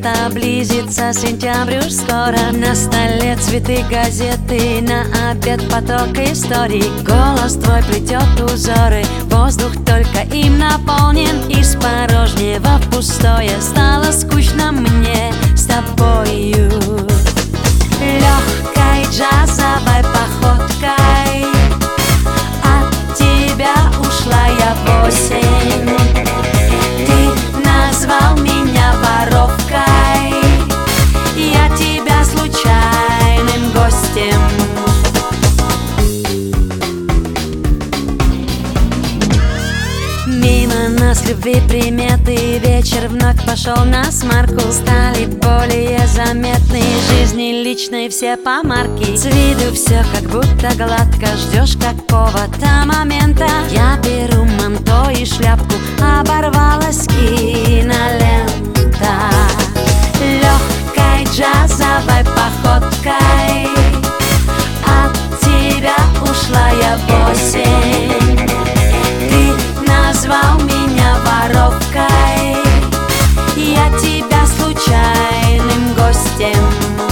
лето, близится сентябрь уж скоро. На столе цветы, газеты, на обед поток историй. Голос твой плетет узоры, воздух только им наполнен. Из порожнего в пустое стало скучно мне с тобою. Легкой джазовой походкой от тебя ушла я в осень. Ты назвал меня воровкой, я тебя случайным гостем. Мимо нас любви приметы, вечер вновь пошел на смарку. Стали более заметны жизни личной все помарки. С виду все как будто гладко, ждешь какого-то момента. Я беру манто и шляпку, оборвалась кинолента. Легкой джазовой походкой от тебя ушла я в осень. Назвал меня воровкой, я тебя случайным гостем.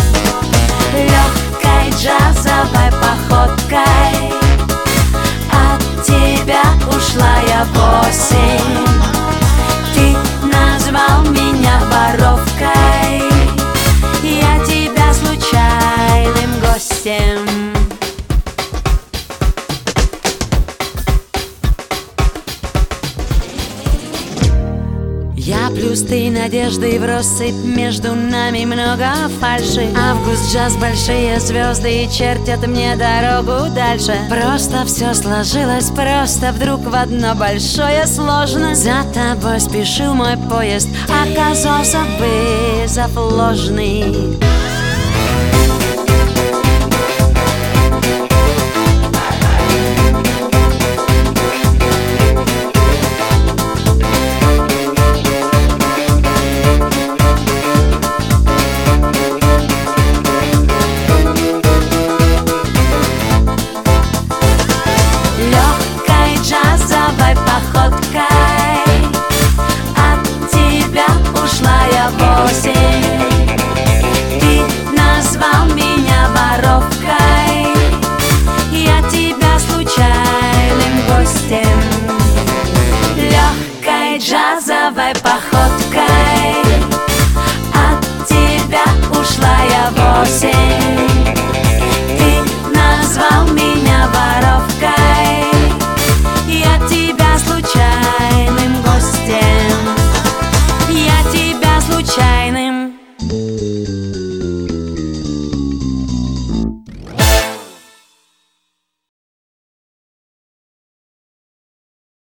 Легкой джазовой походкой от тебя ушла я в осень. Ты назвал меня воровкой, я тебя случайным гостем. Я плюс ты надежды в россыпь, между нами много фальши. Август, джаз, большие звезды чертят мне дорогу дальше. Просто все сложилось просто вдруг в одно большое сложно. За тобой спешил мой поезд, оказался вызов ложный.